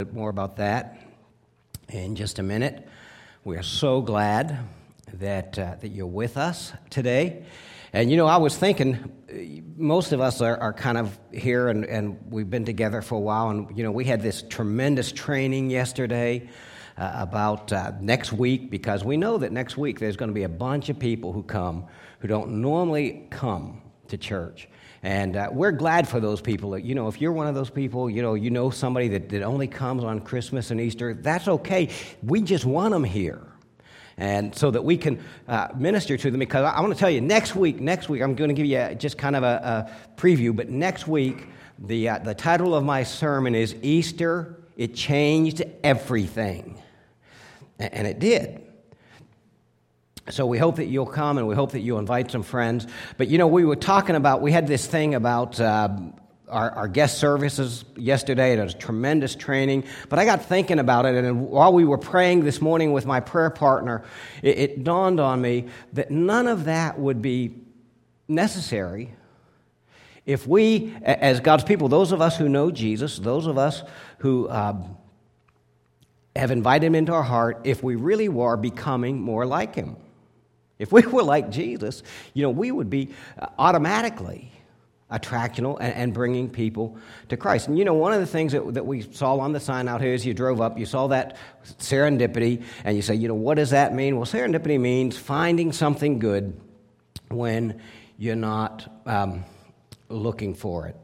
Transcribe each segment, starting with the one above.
bit more about that in just a minute. We are so glad that you're with us today. And I was thinking, most of us are kind of here, and we've been together for a while, and we had this tremendous training yesterday about next week, because we know that next week there's going to be a bunch of people who don't normally come to church. And we're glad for those people. If you're one of those people, you know somebody that only comes on Christmas and Easter, that's okay. We just want them here. And so that we can minister to them, because I want to tell you, next week, I'm going to give you just kind of a preview, but next week, the title of my sermon is Easter, It Changed Everything. And it did. So we hope that you'll come, and we hope that you'll invite some friends. But we were talking about, we had this thing about our guest services yesterday. It was tremendous training. But I got thinking about it, and while we were praying this morning with my prayer partner, it dawned on me that none of that would be necessary if we, as God's people, those of us who know Jesus, those of us who have invited Him into our heart, if we really were becoming more like Him. If we were like Jesus, we would be automatically attractional and bringing people to Christ. And one of the things that we saw on the sign out here as you drove up, you saw that serendipity, and you say, what does that mean? Well, serendipity means finding something good when you're not looking for it.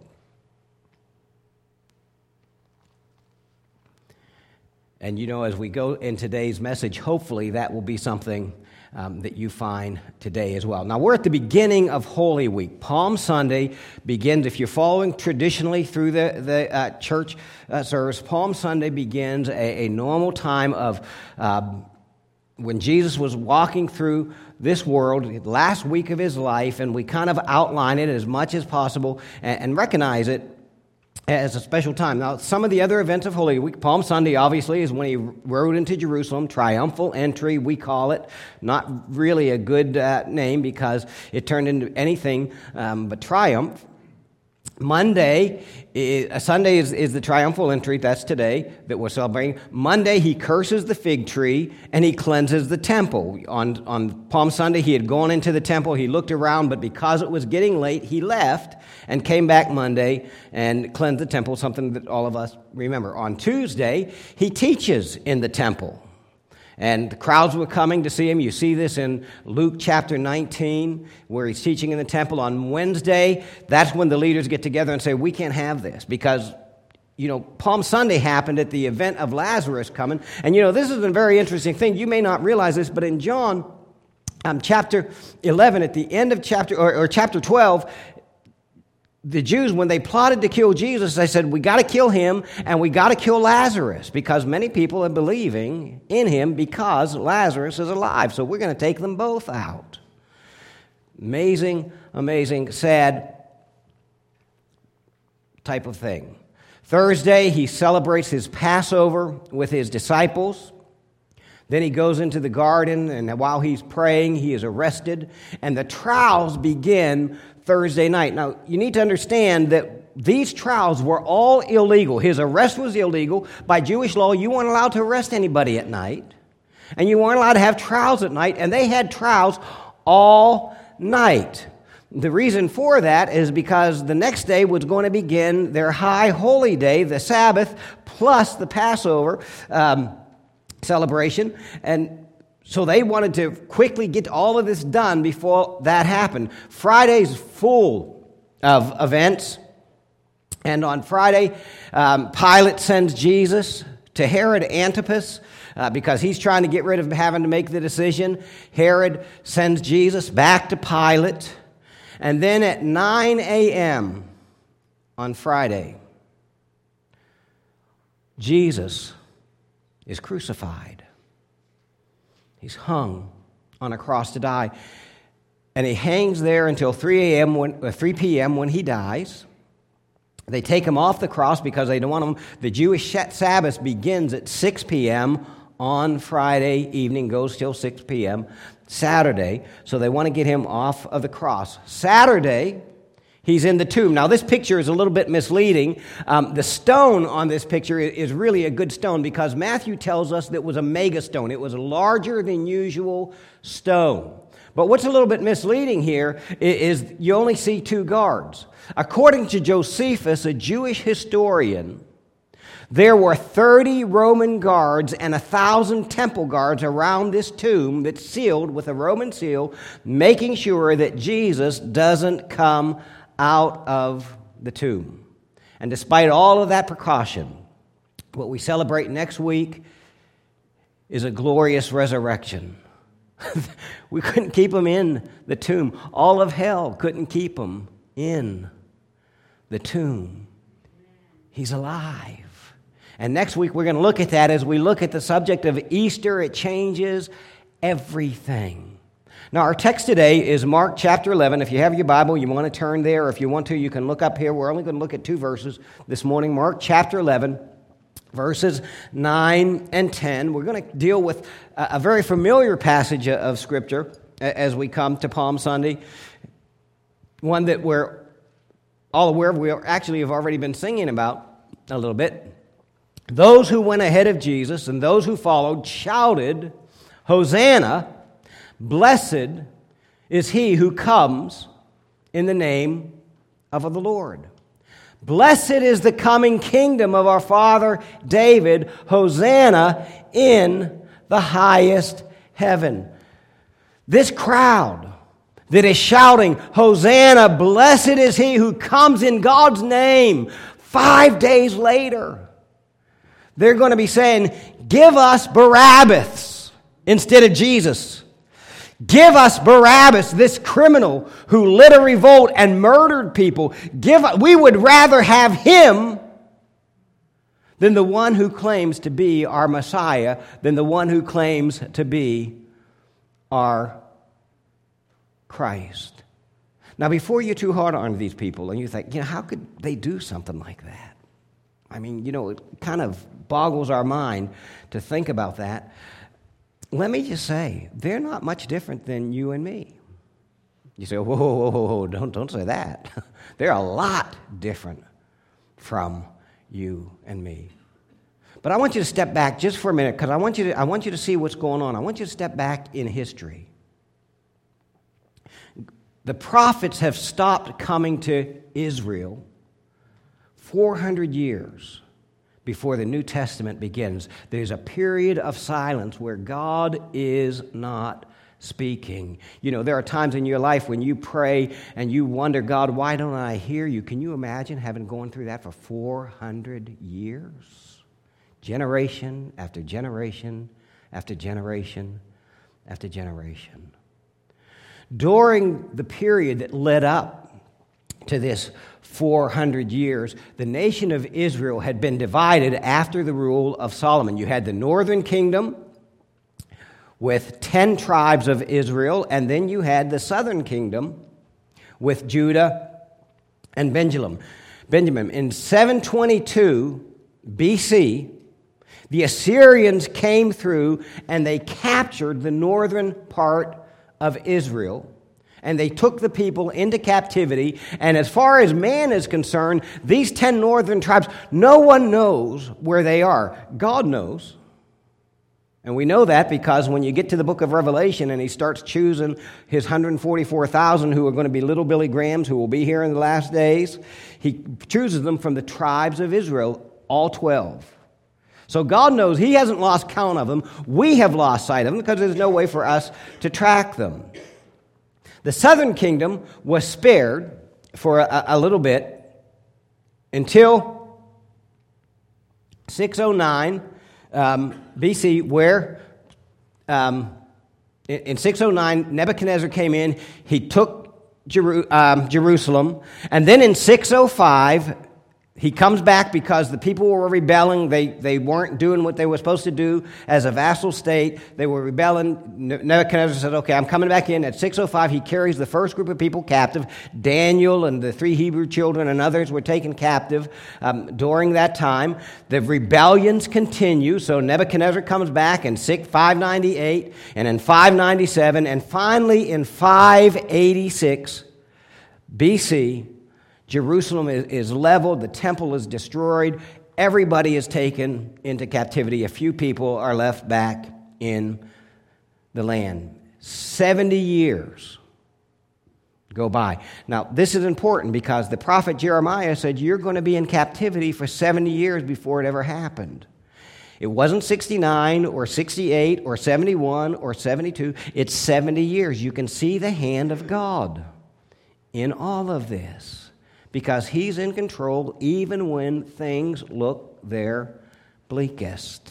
And as we go in today's message, hopefully that will be something that you find today as well. Now, we're at the beginning of Holy Week. Palm Sunday begins, if you're following traditionally through the church service, Palm Sunday begins a normal time of when Jesus was walking through this world, last week of His life, and we kind of outline it as much as possible and recognize it as a special time. Now, some of the other events of Holy Week, Palm Sunday, obviously, is when He rode into Jerusalem, triumphal entry, we call it. Not really a good name, because it turned into anything but triumph. Sunday is the triumphal entry. That's today that we're celebrating. Monday, He curses the fig tree and He cleanses the temple. On Palm Sunday, He had gone into the temple. He looked around, but because it was getting late, He left and came back Monday and cleansed the temple, something that all of us remember. On Tuesday, He teaches in the temple. And the crowds were coming to see Him. You see this in Luke chapter 19, where He's teaching in the temple. On Wednesday, that's when the leaders get together and say, we can't have this, because, Palm Sunday happened at the event of Lazarus coming. And, this is a very interesting thing. You may not realize this, but in John chapter 11, at the end of chapter 12, the Jews, when they plotted to kill Jesus, they said, we got to kill Him and we got to kill Lazarus, because many people are believing in Him because Lazarus is alive. So we're going to take them both out. Amazing, sad type of thing. Thursday, He celebrates His Passover with His disciples. Then He goes into the garden, and while He's praying, He is arrested, and the trials begin Thursday night. Now, you need to understand that these trials were all illegal. His arrest was illegal. By Jewish law, you weren't allowed to arrest anybody at night, and you weren't allowed to have trials at night, and they had trials all night. The reason for that is because the next day was going to begin their high holy day, the Sabbath, plus the Passover celebration, and so they wanted to quickly get all of this done before that happened. Friday's full of events, and on Friday, Pilate sends Jesus to Herod Antipas because he's trying to get rid of having to make the decision. Herod sends Jesus back to Pilate, and then at 9 a.m. on Friday, Jesus is crucified. He's hung on a cross to die. And He hangs there until 3 p.m. when He dies. They take Him off the cross because they don't want Him. The Jewish Sabbath begins at 6 p.m. on Friday evening, goes till 6 p.m. Saturday. So they want to get Him off of the cross. Saturday, He's in the tomb. Now, this picture is a little bit misleading. The stone on this picture is really a good stone because Matthew tells us that it was a megastone. It was a larger than usual stone. But what's a little bit misleading here is you only see 2 guards. According to Josephus, a Jewish historian, there were 30 Roman guards and 1,000 temple guards around this tomb that's sealed with a Roman seal, making sure that Jesus doesn't come out of the tomb. And despite all of that precaution, what we celebrate next week is a glorious resurrection. We couldn't keep him in the tomb. All of hell couldn't keep him in the tomb. He's alive. And next week we're going to look at that as we look at the subject of Easter. It changes everything. Now, our text today is Mark chapter 11. If you have your Bible, you want to turn there. If you want to, you can look up here. We're only going to look at 2 verses this morning. Mark chapter 11, verses 9 and 10. We're going to deal with a very familiar passage of Scripture as we come to Palm Sunday, one that we're all aware of. We actually have already been singing about a little bit. Those who went ahead of Jesus and those who followed shouted, "Hosanna! Blessed is he who comes in the name of the Lord. Blessed is the coming kingdom of our father David. Hosanna in the highest heaven." This crowd that is shouting, "Hosanna, blessed is he who comes in God's name," 5 days later, they're going to be saying, "Give us Barabbas instead of Jesus. Give us Barabbas, this criminal who lit a revolt and murdered people. We would rather have him than the one who claims to be our Messiah, than the one who claims to be our Christ." Now, before you're too hard on these people and you think, how could they do something like that? I mean, it kind of boggles our mind to think about that. Let me just say, they're not much different than you and me. You say, whoa, don't say that. They're a lot different from you and me. But I want you to step back just for a minute because I want you to see what's going on. I want you to step back in history. The prophets have stopped coming to Israel 400 years before the New Testament begins. There's a period of silence where God is not speaking. There are times in your life when you pray and you wonder, "God, why don't I hear you?" Can you imagine having gone through that for 400 years? Generation after generation after generation after generation. During the period that led up to this 400 years, the nation of Israel had been divided after the rule of Solomon. You had the northern kingdom with 10 tribes of Israel, and then you had the southern kingdom with Judah and Benjamin. In 722 BC, the Assyrians came through and they captured the northern part of Israel. And they took the people into captivity. And as far as man is concerned, these 10 northern tribes, no one knows where they are. God knows. And we know that because when you get to the book of Revelation and he starts choosing his 144,000 who are going to be little Billy Grahams, who will be here in the last days, he chooses them from the tribes of Israel, all 12. So God knows he hasn't lost count of them. We have lost sight of them because there's no way for us to track them. The southern kingdom was spared for a little bit until 609 BC, where in 609 Nebuchadnezzar came in. He took Jerusalem, and then in 605 he comes back because the people were rebelling. They weren't doing what they were supposed to do as a vassal state. They were rebelling. Nebuchadnezzar said, "Okay, I'm coming back in." At 605, he carries the first group of people captive. Daniel and the 3 Hebrew children and others were taken captive during that time. The rebellions continue, so Nebuchadnezzar comes back in 598 and in 597, and finally in 586 BC, Jerusalem is leveled, the temple is destroyed, everybody is taken into captivity. A few people are left back in the land. 70 years go by. Now, this is important because the prophet Jeremiah said you're going to be in captivity for 70 years before it ever happened. It wasn't 69 or 68 or 71 or 72. It's 70 years. You can see the hand of God in all of this because He's in control even when things look their bleakest.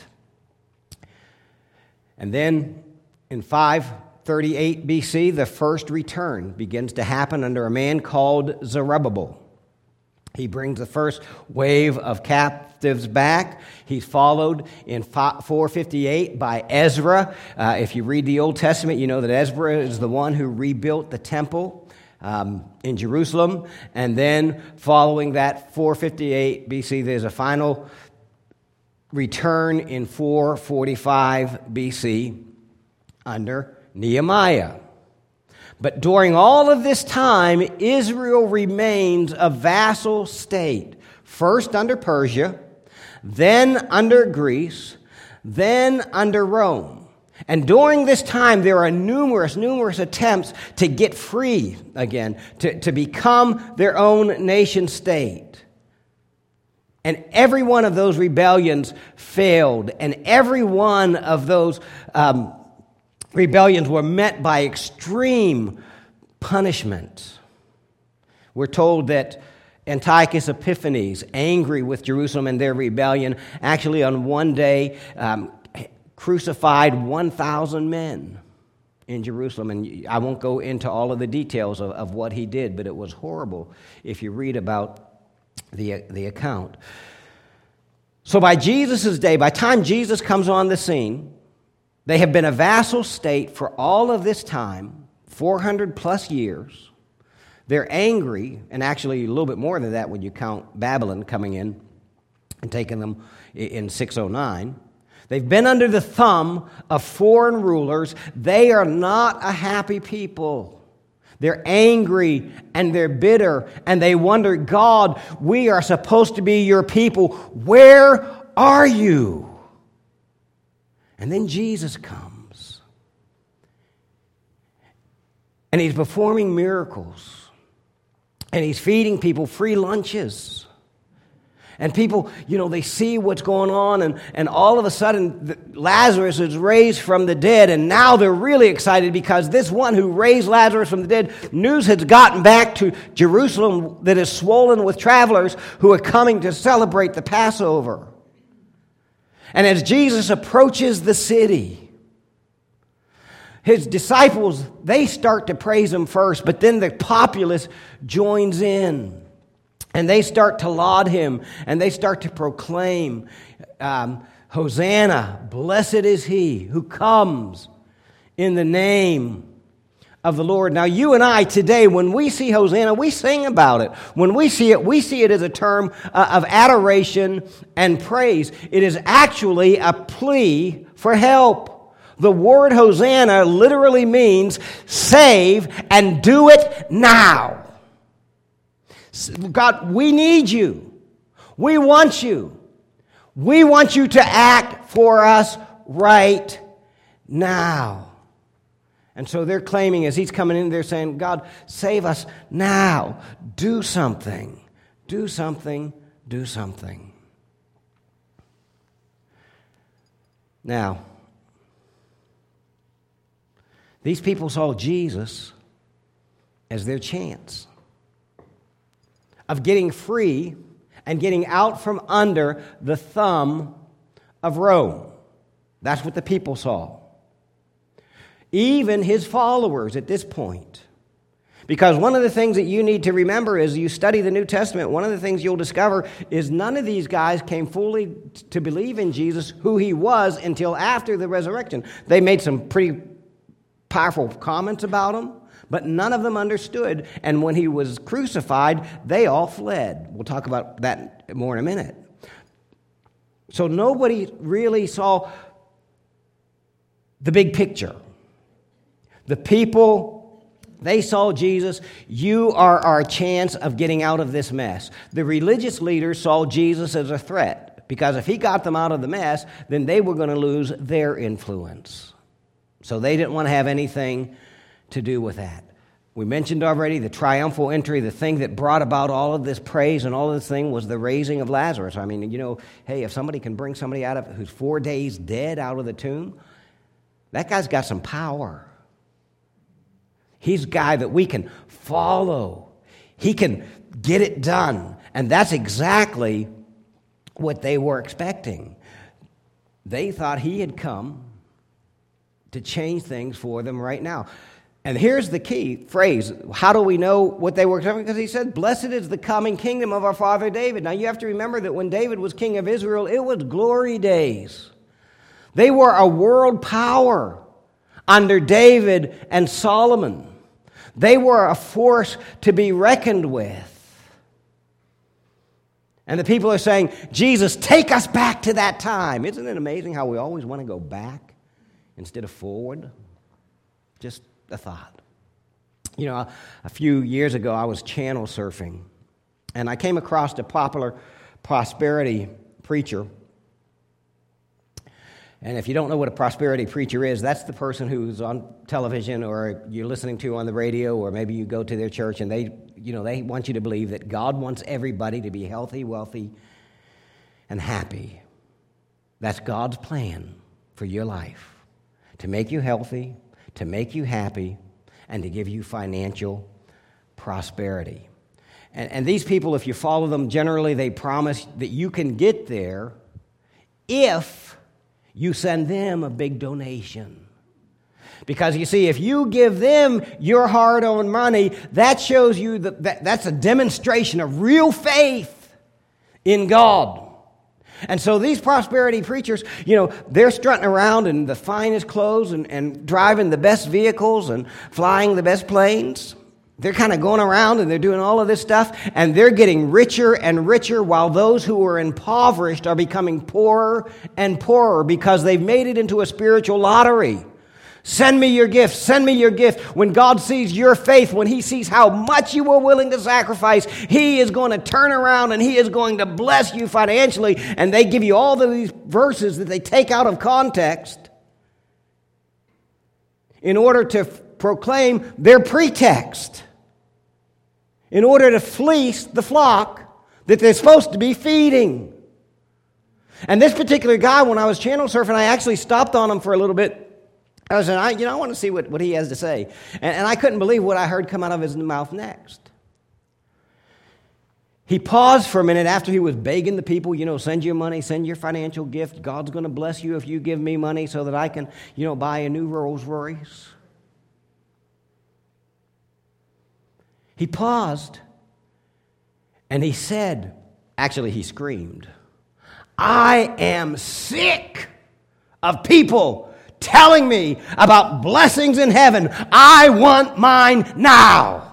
And then in 538 BC, the first return begins to happen under a man called Zerubbabel. He brings the first wave of captives back. He's followed in 458 by Ezra. If you read the Old Testament, you know that Ezra is the one who rebuilt the temple in Jerusalem. And then following that 458 BC, there's a final return in 445 BC under Nehemiah. But during all of this time, Israel remains a vassal state, first under Persia, then under Greece, then under Rome. And during this time, there are numerous attempts to get free again, to become their own nation state. And every one of those rebellions failed, and every one of those rebellions were met by extreme punishment. We're told that Antiochus Epiphanes, angry with Jerusalem and their rebellion, actually on one day crucified 1,000 men in Jerusalem. And I won't go into all of the details of what he did, but it was horrible if you read about the account. So by Jesus' day, by the time Jesus comes on the scene, they have been a vassal state for all of this time, 400 plus years. They're angry, and actually a little bit more than that when you count Babylon coming in and taking them in 609. They've been under the thumb of foreign rulers. They are not a happy people. They're angry and they're bitter, and they wonder, God, we are supposed to be your people. Where are you? And then Jesus comes. And He's performing miracles. And He's feeding people free lunches. And people, they see what's going on. And all of a sudden, Lazarus is raised from the dead. And now they're really excited because this one who raised Lazarus from the dead, news has gotten back to Jerusalem that is swollen with travelers who are coming to celebrate the Passover. And as Jesus approaches the city, His disciples, they start to praise Him first, but then the populace joins in. And they start to laud Him, and they start to proclaim, Hosanna, blessed is He who comes in the name of the Lord. Now, you and I today, when we see Hosanna, we sing about it. When we see it as a term of adoration and praise. It is actually a plea for help. The word Hosanna literally means save and do it now. God, we need you. We want you. We want you to act for us right now. And so they're claiming as He's coming in, they're saying, God, save us now. Do something. Do something. Do something. Now, these people saw Jesus as their chance of getting free and getting out from under the thumb of Rome. That's what the people saw. Even His followers at this point. Because one of the things that you need to remember as you study the New Testament, one of the things you'll discover is none of these guys came fully to believe in Jesus, who He was, until after the resurrection. They made some pretty powerful comments about Him, but none of them understood. And when He was crucified, they all fled. We'll talk about that more in a minute. So nobody really saw the big picture. The people They saw Jesus, you are our chance of getting out of this mess. The religious leaders saw Jesus as a threat, because if he got them out of the mess, then they were going to lose their influence. So they didn't want to have anything to do with that. We mentioned already the triumphal entry. The thing that brought about all of this praise and all of this thing was the raising of Lazarus. I mean, hey, if somebody can bring somebody out of who's 4 days dead out of the tomb, that guy's got some power. He's a guy that we can follow. He can get it done. And that's exactly what they were expecting. They thought he had come to change things for them right now. And here's the key phrase. How do we know what they were expecting? Because he said, blessed is the coming kingdom of our father David. Now you have to remember that when David was king of Israel, it was glory days. They were a world power under David and Solomon. They were a force to be reckoned with. And the people are saying, Jesus, take us back to that time. Isn't it amazing how we always want to go back instead of forward? Just a thought. A few years ago, I was channel surfing, and I came across a popular prosperity preacher. And if you don't know what a prosperity preacher is, that's the person who's on television or you're listening to on the radio, or maybe you go to their church and they want you to believe that God wants everybody to be healthy, wealthy, and happy. That's God's plan for your life, to make you healthy, to make you happy, and to give you financial prosperity. And these people, if you follow them, generally they promise that you can get there if you send them a big donation. Because you see, if you give them your hard-earned money, that shows you that's a demonstration of real faith in God. And so these prosperity preachers, they're strutting around in the finest clothes and driving the best vehicles and flying the best planes. They're kind of going around and they're doing all of this stuff, and they're getting richer and richer, while those who are impoverished are becoming poorer and poorer because they've made it into a spiritual lottery. Send me your gift. Send me your gift. When God sees your faith, when he sees how much you were willing to sacrifice, he is going to turn around and he is going to bless you financially. And they give you all of these verses that they take out of context in order to proclaim their pretext, in order to fleece the flock that they're supposed to be feeding. And this particular guy, when I was channel surfing, I actually stopped on him for a little bit. I was saying, I want to see what he has to say. And I couldn't believe what I heard come out of his mouth next. He paused for a minute after he was begging the people, send your money, send your financial gift. God's going to bless you if you give me money so that I can, buy a new Rolls Royce. He paused and he said, actually he screamed, I am sick of people telling me about blessings in heaven. I want mine now.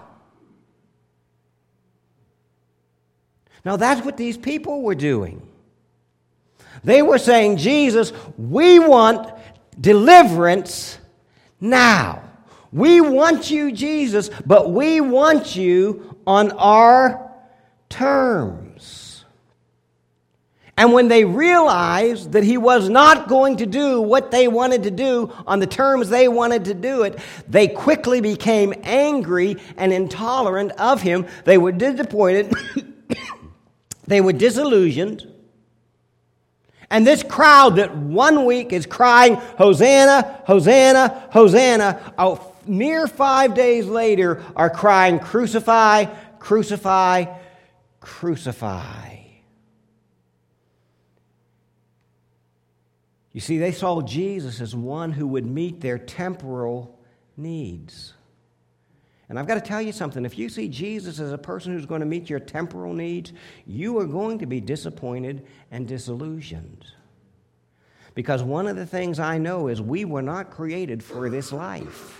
Now that's what these people were doing. They were saying, Jesus, we want deliverance now. We want you, Jesus, but we want you on our terms. And when they realized that he was not going to do what they wanted to do on the terms they wanted to do it, they quickly became angry and intolerant of him. They were disappointed. They were disillusioned. And this crowd that 1 week is crying, Hosanna, Hosanna, Hosanna, a mere 5 days later are crying, crucify, crucify, crucify. You see, they saw Jesus as one who would meet their temporal needs. And I've got to tell you something. If you see Jesus as a person who's going to meet your temporal needs, you are going to be disappointed and disillusioned. Because one of the things I know is we were not created for this life.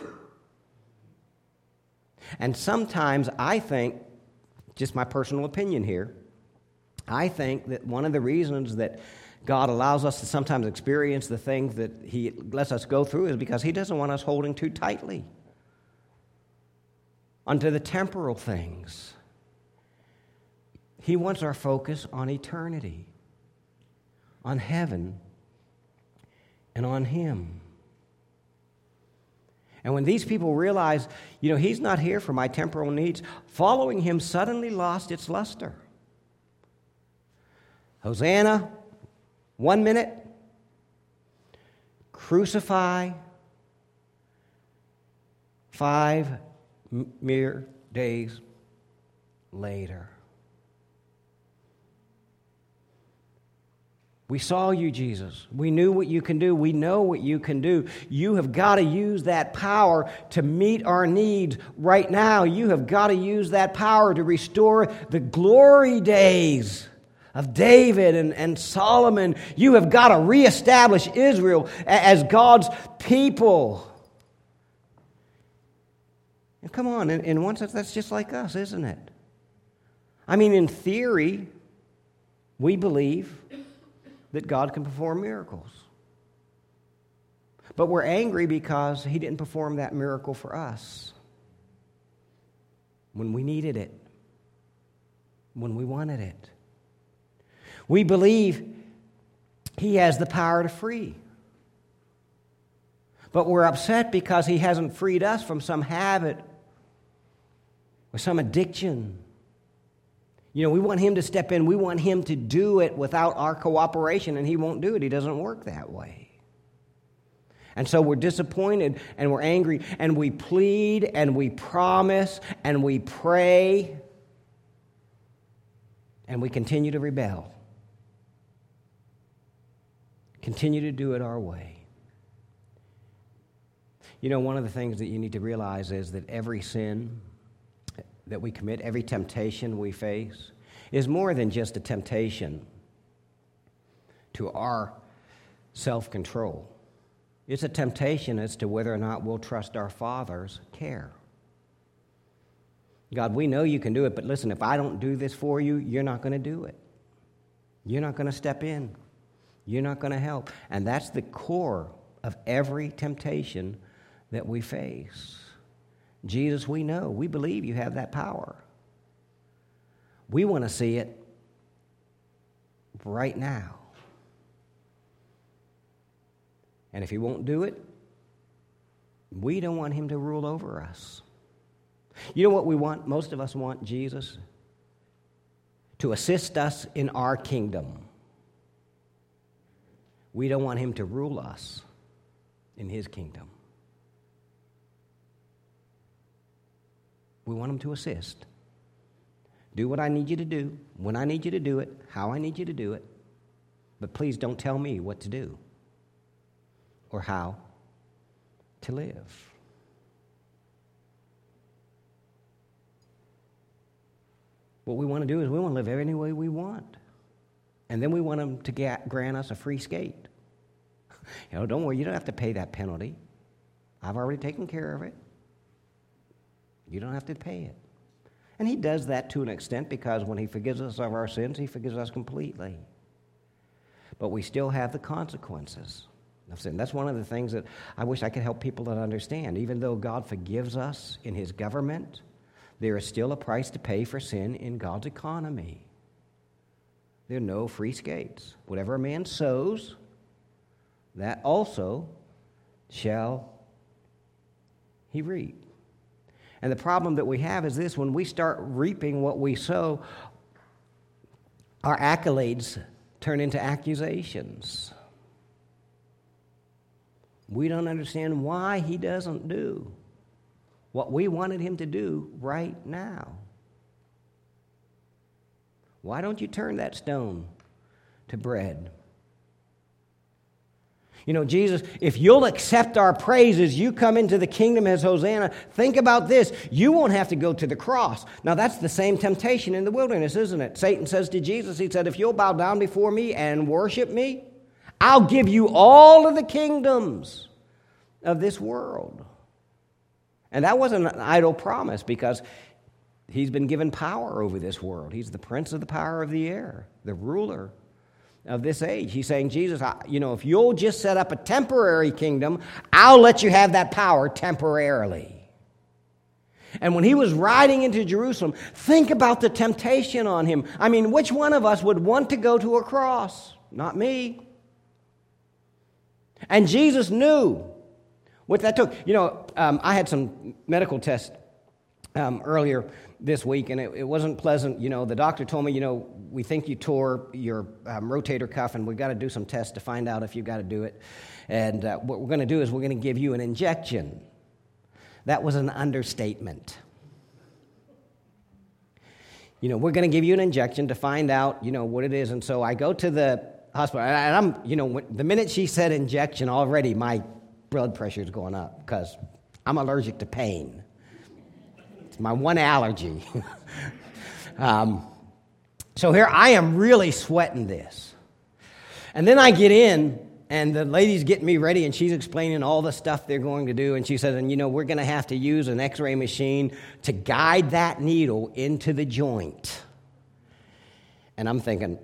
And sometimes I think, just my personal opinion here, I think that one of the reasons that God allows us to sometimes experience the things that he lets us go through is because he doesn't want us holding too tightly. onto the temporal things. He wants our focus on eternity, on heaven, and on Him. And when these people realize, He's not here for my temporal needs, following Him suddenly lost its luster. Hosanna, 1 minute. Crucify, 5 mere days later. We saw you, Jesus. We knew what you can do. We know what you can do. You have got to use that power to meet our needs right now. You have got to use that power to restore the glory days of David and Solomon. You have got to reestablish Israel as God's people. And come on, in one sense, that's just like us, isn't it? I mean, in theory, we believe that God can perform miracles. But we're angry because He didn't perform that miracle for us when we needed it, when we wanted it. We believe He has the power to free. But we're upset because He hasn't freed us from some habit or some addiction. We want Him to step in. We want Him to do it without our cooperation, and He won't do it. He doesn't work that way. And so we're disappointed, and we're angry, and we plead, and we promise, and we pray, and we continue to rebel. Continue to do it our way. One of the things that you need to realize is that every sin that we commit, every temptation we face, is more than just a temptation to our self-control. It's a temptation as to whether or not we'll trust our Father's care. God, we know you can do it, but listen, if I don't do this for you, you're not going to do it. You're not going to step in. You're not going to help. And that's the core of every temptation that we face. Jesus, we know, we believe you have that power. We want to see it right now. And if He won't do it, we don't want Him to rule over us. You know what we want? Most of us want Jesus to assist us in our kingdom. We don't want Him to rule us in His kingdom. We want Him to assist. Do what I need you to do, when I need you to do it, how I need you to do it. But please don't tell me what to do or how to live. What we want to do is we want to live any way we want. And then we want Him to grant us a free skate. Don't worry, you don't have to pay that penalty. I've already taken care of it. You don't have to pay it. And He does that to an extent because when He forgives us of our sins, He forgives us completely. But we still have the consequences of sin. That's one of the things that I wish I could help people to understand. Even though God forgives us in His government, there is still a price to pay for sin in God's economy. There are no free skates. Whatever a man sows, that also shall he reap. And the problem that we have is this: when we start reaping what we sow, our accolades turn into accusations. We don't understand why He doesn't do what we wanted Him to do right now. Why don't you turn that stone to bread? Jesus, if you'll accept our praises, you come into the kingdom as Hosanna. Think about this. You won't have to go to the cross. Now, that's the same temptation in the wilderness, isn't it? Satan says to Jesus, he said, if you'll bow down before me and worship me, I'll give you all of the kingdoms of this world. And that wasn't an idle promise because He's been given power over this world. He's the prince of the power of the air, the ruler of this age. He's saying, Jesus, if you'll just set up a temporary kingdom, I'll let you have that power temporarily. And when he was riding into Jerusalem, think about the temptation on him. I mean, which one of us would want to go to a cross? Not me. And Jesus knew what that took. I had some medical tests earlier this week, and it wasn't pleasant. The doctor told me, we think you tore your rotator cuff, and we've got to do some tests to find out if you've got to do it. And what we're going to do is we're going to give you an injection. That was an understatement. We're going to give you an injection to find out, what it is. And so I go to the hospital, and I'm, the minute she said injection, already my blood pressure is going up because I'm allergic to pain. It's my one allergy. So here I am really sweating this. And then I get in, and the lady's getting me ready, and she's explaining all the stuff they're going to do. And she says, we're going to have to use an x-ray machine to guide that needle into the joint. And I'm thinking,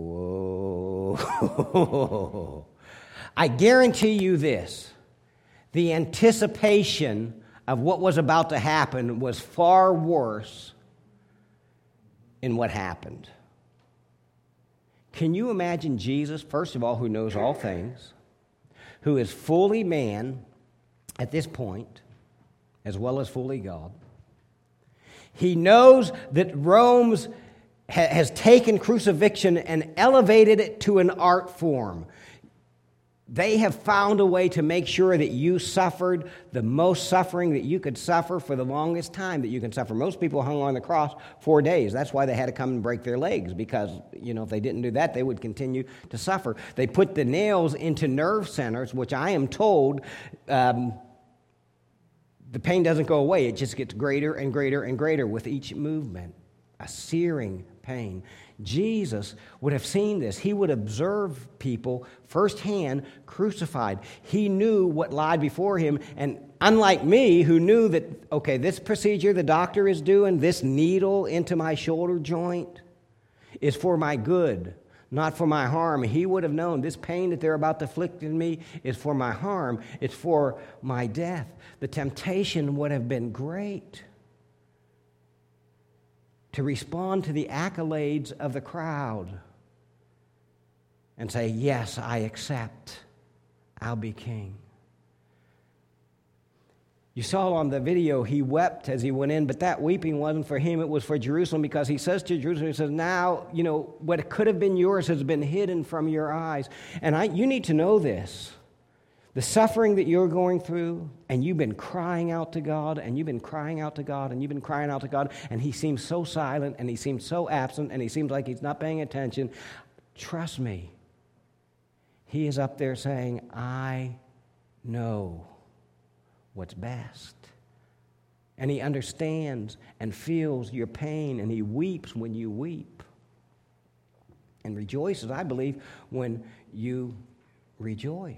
whoa. I guarantee you this. The anticipation of what was about to happen was far worse in what happened. Can you imagine Jesus, first of all, who knows all things, who is fully man at this point, as well as fully God? He knows that Rome has taken crucifixion and elevated it to an art form. They have found a way to make sure that you suffered the most suffering that you could suffer for the longest time that you can suffer. Most people hung on the cross 4 days. That's why they had to come and break their legs, because, if they didn't do that, they would continue to suffer. They put the nails into nerve centers, which I am told the pain doesn't go away. It just gets greater and greater and greater with each movement. A searing pain. Jesus would have seen this. He would observe people firsthand crucified. He knew what lied before him. And unlike me, who knew that, okay, this procedure the doctor is doing, this needle into my shoulder joint, is for my good, not for my harm. He would have known this pain that they're about to inflict in me is for my harm. It's for my death. The temptation would have been great to respond to the accolades of the crowd and say, yes, I accept. I'll be king. You saw on the video he wept as he went in, but that weeping wasn't for him. It was for Jerusalem, because he says to Jerusalem, he says, now, what could have been yours has been hidden from your eyes. And you need to know this. The suffering that you're going through, and you've been crying out to God, and you've been crying out to God, and you've been crying out to God, and he seems so silent, and he seems so absent, and he seems like he's not paying attention. Trust me. He is up there saying, I know what's best. And he understands and feels your pain, and he weeps when you weep. And rejoices, I believe, when you rejoice.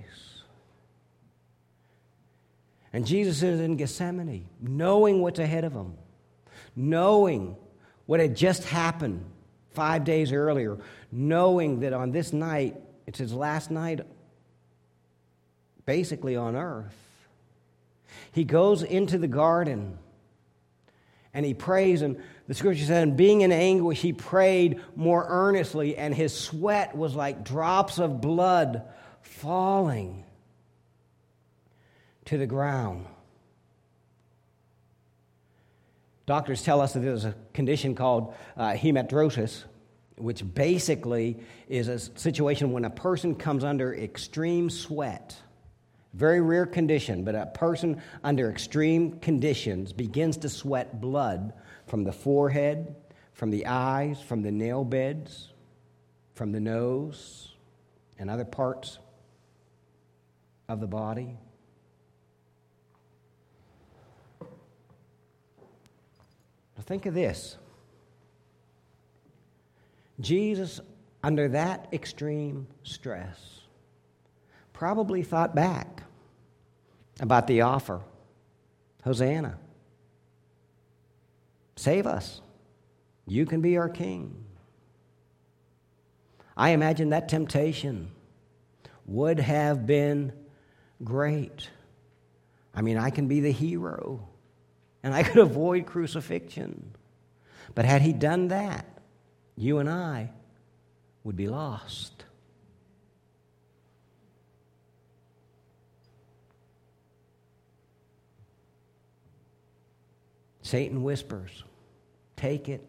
And Jesus is in Gethsemane, knowing what's ahead of him, knowing what had just happened 5 days earlier, knowing that on this night, it's his last night basically on earth. He goes into the garden and he prays, and the scripture said, and being in anguish, he prayed more earnestly, and his sweat was like drops of blood falling to the ground. Doctors tell us that there's a condition called hematidrosis, which basically is a situation when a person comes under extreme sweat. Very rare condition, but a person under extreme conditions begins to sweat blood from the forehead, from the eyes, from the nail beds, from the nose, and other parts of the body. Now think of this. Jesus, under that extreme stress, probably thought back about the offer. Hosanna. Save us. You can be our king. I imagine that temptation would have been great. I mean, I can be the hero. and I could avoid crucifixion. But had he done that, you and I would be lost. Satan whispers, take it.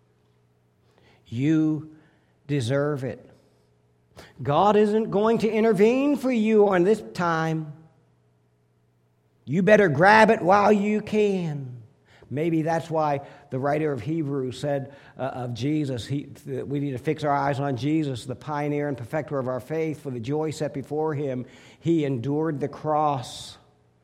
You deserve it. God isn't going to intervene for you on this time. You better grab it while you can. Maybe that's why the writer of Hebrews said of Jesus, that we need to fix our eyes on Jesus, the pioneer and perfecter of our faith. For the joy set before him, he endured the cross,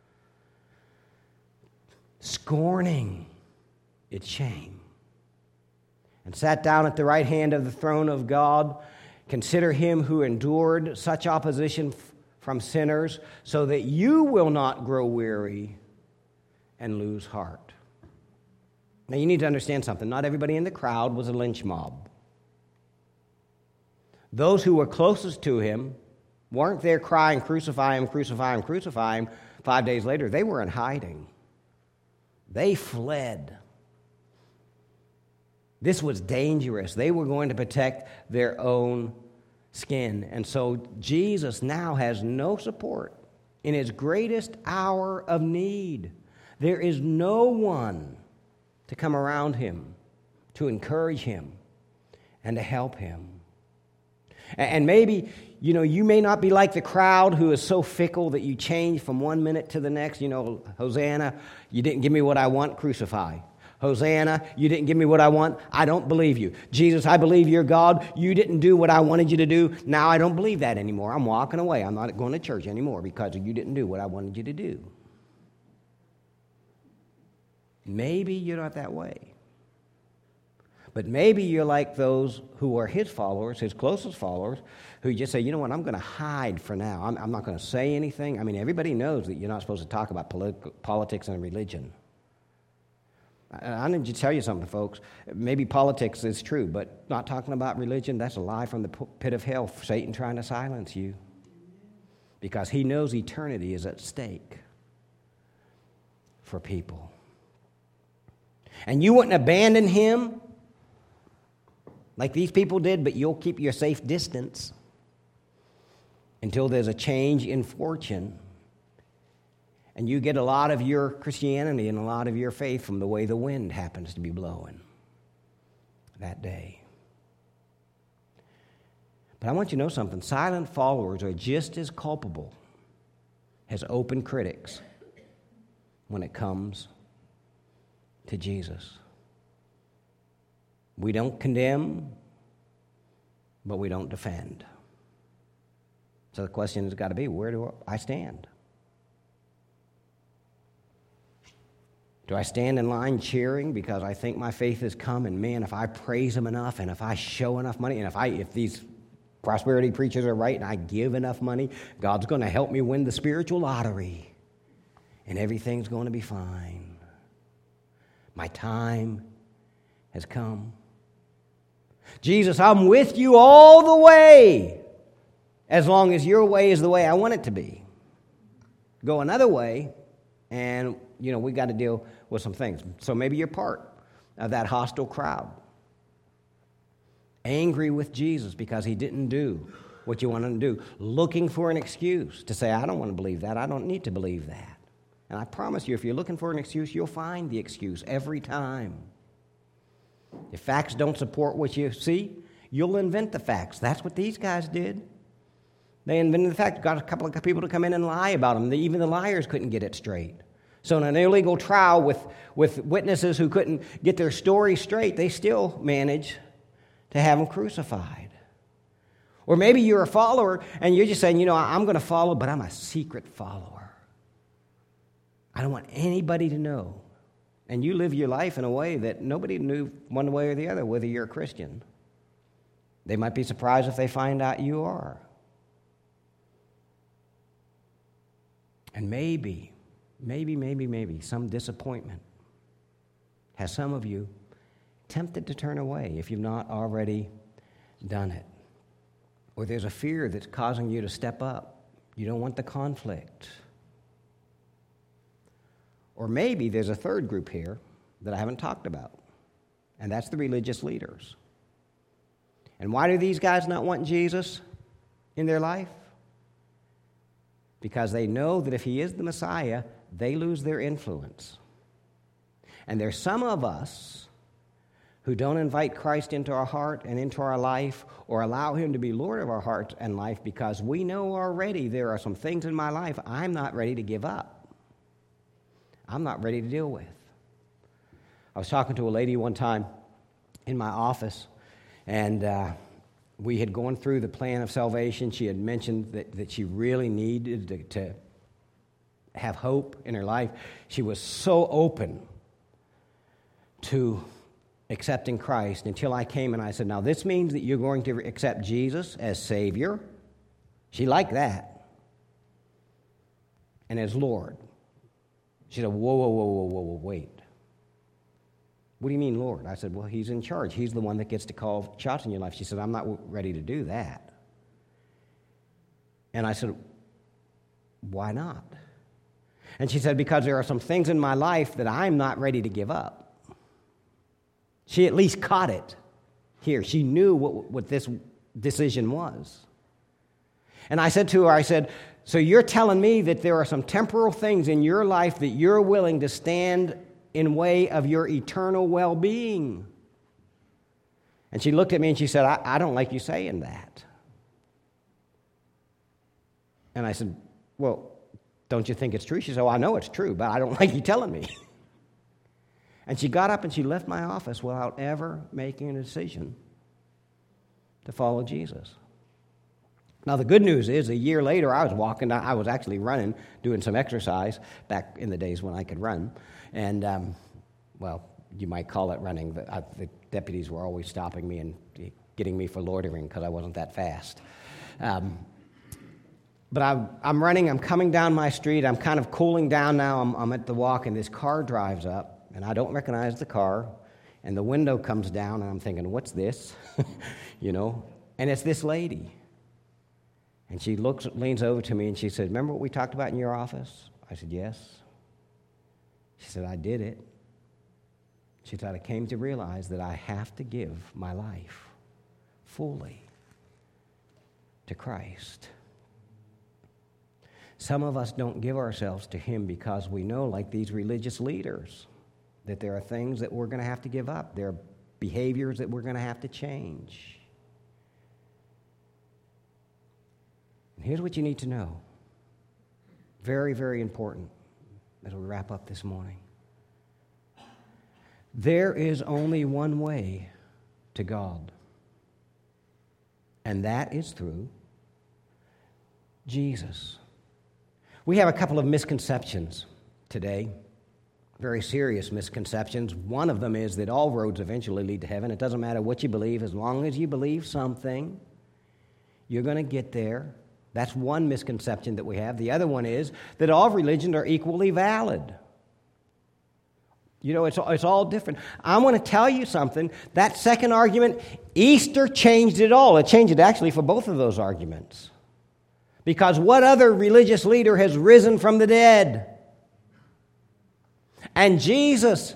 scorning its shame, and sat down at the right hand of the throne of God. Consider him who endured such opposition from sinners, so that you will not grow weary and lose heart. Now you need to understand something. Not everybody in the crowd was a lynch mob. Those who were closest to him weren't there crying, crucify him, crucify him, crucify him. 5 days later, they were in hiding. They fled. This was dangerous. They were going to protect their own skin. And so Jesus now has no support in his greatest hour of need. There is no one to come around him, to encourage him, and to help him. And maybe, you may not be like the crowd who is so fickle that you change from 1 minute to the next. Hosanna, you didn't give me what I want, crucify. Hosanna, you didn't give me what I want, I don't believe you. Jesus, I believe you're God. You didn't do what I wanted you to do. Now I don't believe that anymore. I'm walking away. I'm not going to church anymore because you didn't do what I wanted you to do. Maybe you're not that way. But maybe you're like those who are his followers, his closest followers, who just say, you know what, I'm going to hide for now. I'm not going to say anything. I mean, everybody knows that you're not supposed to talk about politics and religion. I need to tell you something, folks. Maybe politics is true, but not talking about religion, that's a lie from the pit of hell. Satan trying to silence you. Because he knows eternity is at stake for people. And you wouldn't abandon him like these people did, but you'll keep your safe distance until there's a change in fortune. And you get a lot of your Christianity and a lot of your faith from the way the wind happens to be blowing that day. But I want you to know something. Silent followers are just as culpable as open critics when it comes to Jesus. We don't condemn, but we don't defend. So the question has got to be, where do I stand? Do I stand in line cheering because I think my faith has come, and man, if I praise him enough, and if I show enough money, and if these prosperity preachers are right and I give enough money, God's going to help me win the spiritual lottery, and everything's going to be fine. My time has come. Jesus, I'm with you all the way, as long as your way is the way I want it to be. Go another way, and we got to deal with some things. So maybe you're part of that hostile crowd, angry with Jesus because he didn't do what you wanted him to do, looking for an excuse to say, I don't want to believe that. I don't need to believe that. And I promise you, if you're looking for an excuse, you'll find the excuse every time. If facts don't support what you see, you'll invent the facts. That's what these guys did. They invented the fact, got a couple of people to come in and lie about them. Even the liars couldn't get it straight. So in an illegal trial with witnesses who couldn't get their story straight, they still managed to have them crucified. Or maybe you're a follower and you're just saying, I'm going to follow, but I'm a secret follower. I don't want anybody to know. And you live your life in a way that nobody knew one way or the other whether you're a Christian. They might be surprised if they find out you are. And maybe some disappointment has some of you tempted to turn away if you've not already done it. Or there's a fear that's causing you to step up. You don't want the conflict. Or maybe there's a third group here that I haven't talked about, and that's the religious leaders. And why do these guys not want Jesus in their life? Because they know that if he is the Messiah, they lose their influence. And there's some of us who don't invite Christ into our heart and into our life or allow him to be Lord of our heart and life because we know already there are some things in my life I'm not ready to give up. I'm not ready to deal with. I was talking to a lady one time in my office, and we had gone through the plan of salvation. She had mentioned that she really needed to have hope in her life. She was so open to accepting Christ until I came and I said, now this means that you're going to accept Jesus as Savior. She liked that. And as Lord. She said, whoa, wait. What do you mean, Lord? I said, well, he's in charge. He's the one that gets to call shots in your life. She said, I'm not ready to do that. And I said, why not? And she said, because there are some things in my life that I'm not ready to give up. She at least caught it here. She knew what this decision was. And I said to her, so you're telling me that there are some temporal things in your life that you're willing to stand in way of your eternal well-being? And she looked at me and she said, I don't like you saying that. And I said, well, don't you think it's true? She said, well, I know it's true, but I don't like you telling me. And she got up and she left my office without ever making a decision to follow Jesus. Now, the good news is, a year later, I was walking down, I was actually running, doing some exercise back in the days when I could run. And, well, you might call it running. The deputies were always stopping me and getting me for loitering because I wasn't that fast. But I'm running, I'm coming down my street, I'm kind of cooling down now, I'm at the walk, and this car drives up. And I don't recognize the car, and the window comes down, and I'm thinking, what's this? And it's this lady. And she leans over to me, and she said, remember what we talked about in your office? I said, yes. She said, I did it. She said, I came to realize that I have to give my life fully to Christ. Some of us don't give ourselves to him because we know, like these religious leaders, that there are things that we're going to have to give up. There are behaviors that we're going to have to change. And here's what you need to know. Very, very important as we wrap up this morning. There is only one way to God, and that is through Jesus. We have a couple of misconceptions today. Very serious misconceptions. One of them is that all roads eventually lead to heaven. It doesn't matter what you believe. As long as you believe something, you're going to get there. That's one misconception that we have. The other one is that all religions are equally valid. It's all different. I want to tell you something. That second argument, Easter changed it all. It changed it actually for both of those arguments. Because what other religious leader has risen from the dead? And Jesus,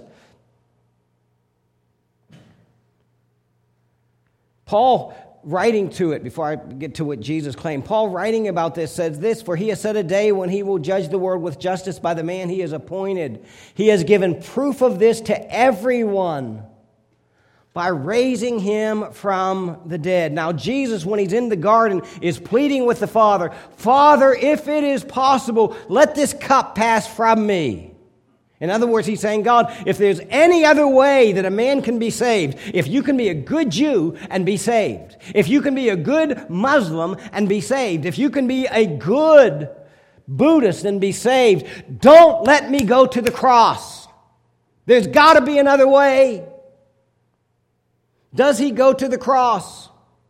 Paul writing to it, before I get to what Jesus claimed, Paul writing about this says this, for he has set a day when he will judge the world with justice by the man he has appointed. He has given proof of this to everyone by raising him from the dead. Now, Jesus, when he's in the garden, is pleading with the Father, Father, if it is possible, let this cup pass from me. In other words, he's saying, God, if there's any other way that a man can be saved, if you can be a good Jew and be saved, if you can be a good Muslim and be saved, if you can be a good Buddhist and be saved, don't let me go to the cross. There's got to be another way. Does he go to the cross?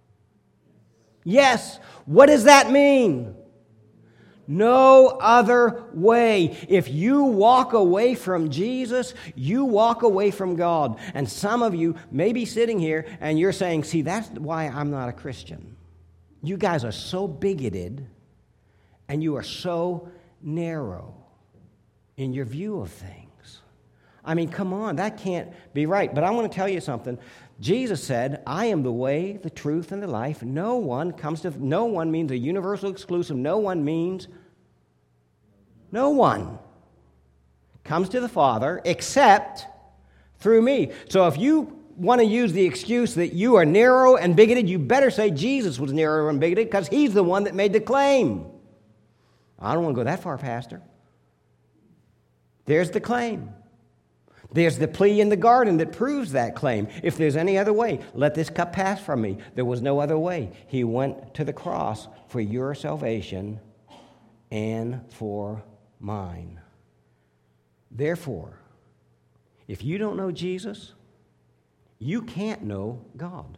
Yes. What does that mean? No other way. If you walk away from Jesus, you walk away from God. And some of you may be sitting here and you're saying, see, that's why I'm not a Christian. You guys are so bigoted and you are so narrow. in your view of things. I mean, come on, that can't be right. But I want to tell you something. Jesus said, I am the way, the truth, and the life. No one means a universal exclusive. No one means no one comes to the Father except through me. So if you want to use the excuse that you are narrow and bigoted, you better say Jesus was narrow and bigoted because he's the one that made the claim. I don't want to go that far, Pastor. There's the claim. There's the plea in the garden that proves that claim. If there's any other way, let this cup pass from me. There was no other way. He went to the cross for your salvation and for mine. Therefore, if you don't know Jesus, you can't know God.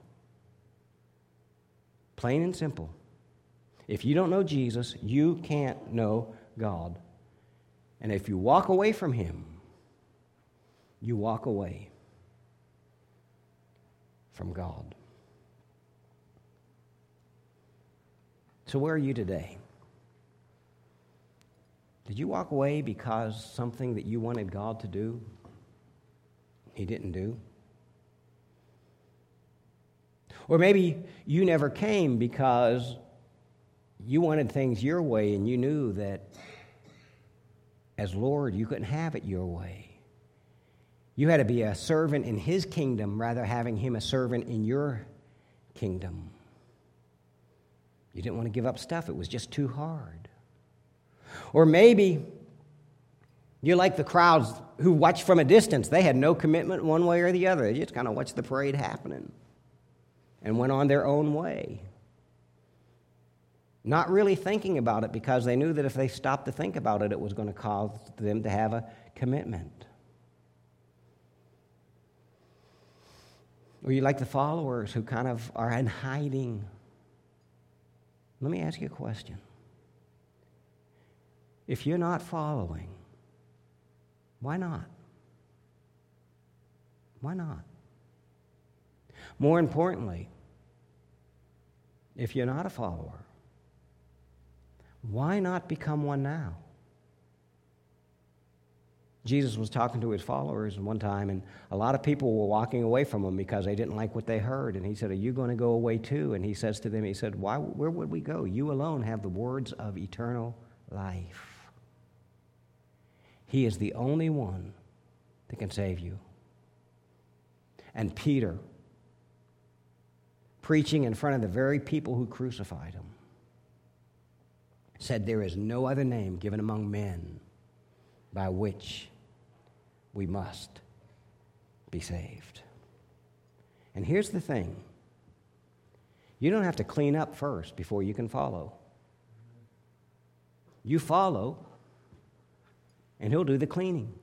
Plain and simple. If you don't know Jesus, you can't know God. And if you walk away from him, you walk away from God. So where are you today? Did you walk away because something that you wanted God to do, he didn't do? Or maybe you never came because you wanted things your way and you knew that as Lord, you couldn't have it your way. You had to be a servant in his kingdom rather having him a servant in your kingdom. You didn't want to give up stuff. It was just too hard. Or maybe you're like the crowds who watched from a distance. They had no commitment one way or the other. They just kind of watched the parade happening and went on their own way. Not really thinking about it because they knew that if they stopped to think about it, it was going to cause them to have a commitment. Or you like the followers who kind of are in hiding. Let me ask you a question. If you're not following, why not? Why not? More importantly, if you're not a follower, why not become one now? Jesus was talking to his followers one time, and a lot of people were walking away from him because they didn't like what they heard. And he said, are you going to go away too? And he says to them, he said, where would we go? You alone have the words of eternal life. He is the only one that can save you. And Peter, preaching in front of the very people who crucified him, said, there is no other name given among men by which we must be saved. And here's the thing. You don't have to clean up first before you can follow. You follow, and he'll do the cleaning.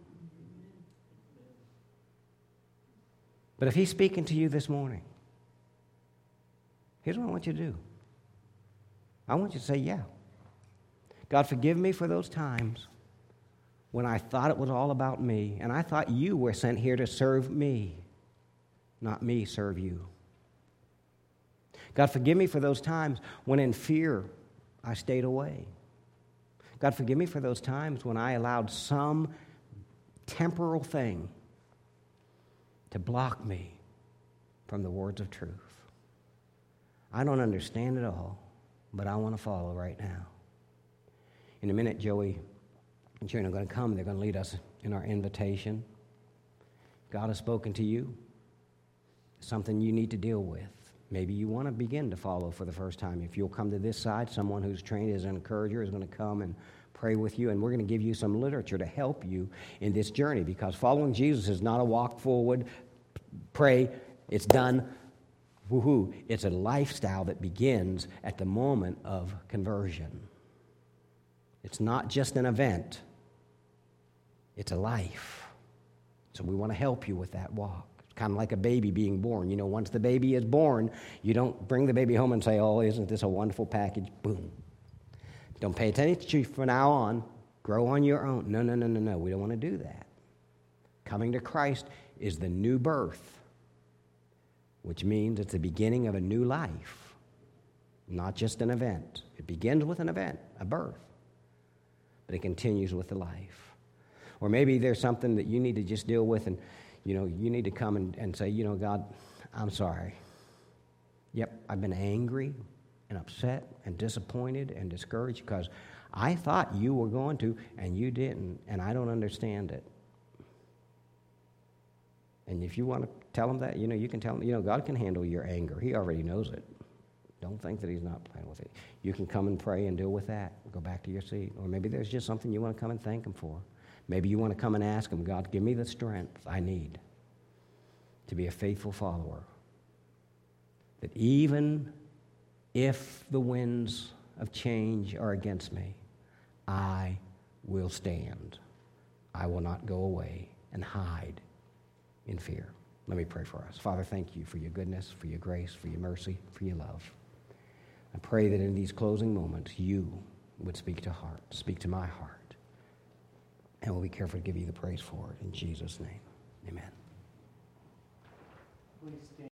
But if he's speaking to you this morning, here's what I want you to do. I want you to say, yeah. God, forgive me for those times when I thought it was all about me, and I thought you were sent here to serve me, not me serve you. God, forgive me for those times when in fear I stayed away. God, forgive me for those times when I allowed some temporal thing to block me from the words of truth. I don't understand it all, but I want to follow right now. In a minute, Joey and Sharon are going to come. They're going to lead us in our invitation. God has spoken to you. Something you need to deal with. Maybe you want to begin to follow for the first time. If you'll come to this side, someone who's trained as an encourager is going to come and pray with you, and we're going to give you some literature to help you in this journey, because following Jesus is not a walk forward, pray, it's done, woohoo. It's a lifestyle that begins at the moment of conversion. It's not just an event. It's a life. So we want to help you with that walk. It's kind of like a baby being born. You know, once the baby is born, you don't bring the baby home and say, oh, isn't this a wonderful package? Boom. Don't pay attention to you from now on. Grow on your own. No. We don't want to do that. Coming to Christ is the new birth, which means it's the beginning of a new life, not just an event. It begins with an event, a birth, but it continues with the life. Or maybe there's something that you need to just deal with, and, you need to come and say, God, I'm sorry. Yep, I've been angry and upset and disappointed and discouraged because I thought you were going to, and you didn't, and I don't understand it. And if you want to tell him that, you can tell him, God can handle your anger. He already knows it. Don't think that he's not playing with it. You can come and pray and deal with that. Go back to your seat. Or maybe there's just something you want to come and thank him for. Maybe you want to come and ask him, God, give me the strength I need to be a faithful follower. That even if the winds of change are against me, I will stand. I will not go away and hide in fear. Let me pray for us. Father, thank you for your goodness, for your grace, for your mercy, for your love. I pray that in these closing moments, you would speak to my heart, and we'll be careful to give you the praise for it. In Jesus' name, amen. Please stand.